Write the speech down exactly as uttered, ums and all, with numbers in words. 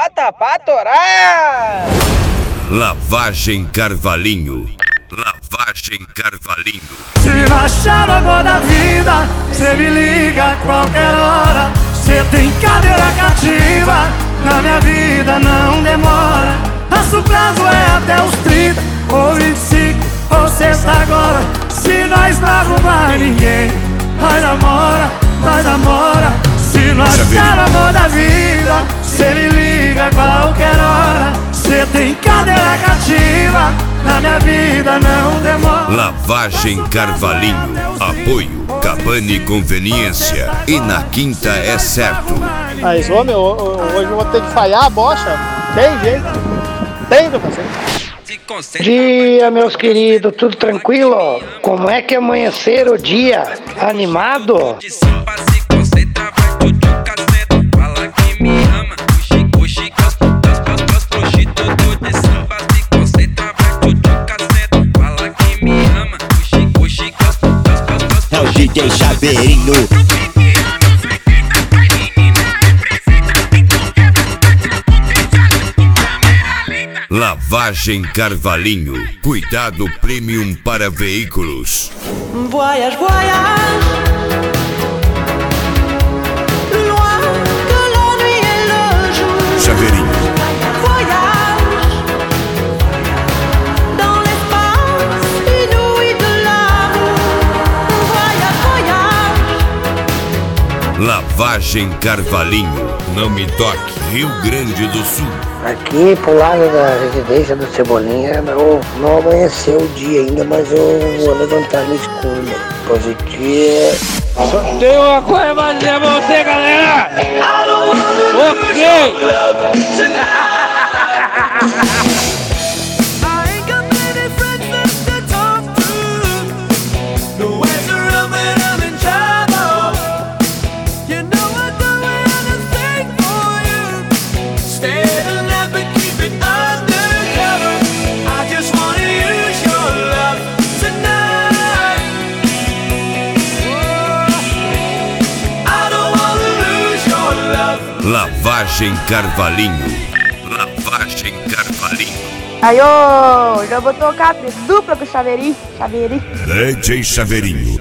bota pra torar! Lavagem Carvalhinho. Lavagem Carvalhinho. Se não achar o amor da vida, cê me liga a qualquer hora. Cê tem cadeira cativa, na minha vida não demora. Nosso prazo é até os trinta, ou vinte e cinco, ou sexta agora. Se nós não arrumar ninguém, nós namora, nós namora. Se não achar o amor da vida, cê me liga a qualquer hora. Cê tem cadeira cativa, na minha vida não demora. Lavagem Carvalhinho. Apoio Cabane Conveniência. E na quinta é certo. Mas, homem, hoje eu vou ter que falhar a bocha. Tem jeito. Tem, meu parceiro. Dia, meus queridos, tudo tranquilo? Como é que amanheceram o dia? Animado? É o D J Chaveirinho. Lavagem Carvalhinho. Cuidado premium para veículos. Voyage, voyage, loin que la nuit et le jour. Chaveirinho. Voyage dans l'espace inouï de l'amour. Voyage, voyage. Lavagem Carvalhinho. Não me toque. Rio Grande do Sul. Aqui pro lado da residência do Cebolinha não, não amanheceu o dia ainda, mas eu vou levantar no escuro. Positivo. Só tem uma coisa pra dizer pra você, galera! Ok! Lavagem Carvalhinho. Lavagem Carvalhinho. Aí, ô, já vou tocar dupla com o Chaveirinho. Chaveirinho. D J Chaveirinho.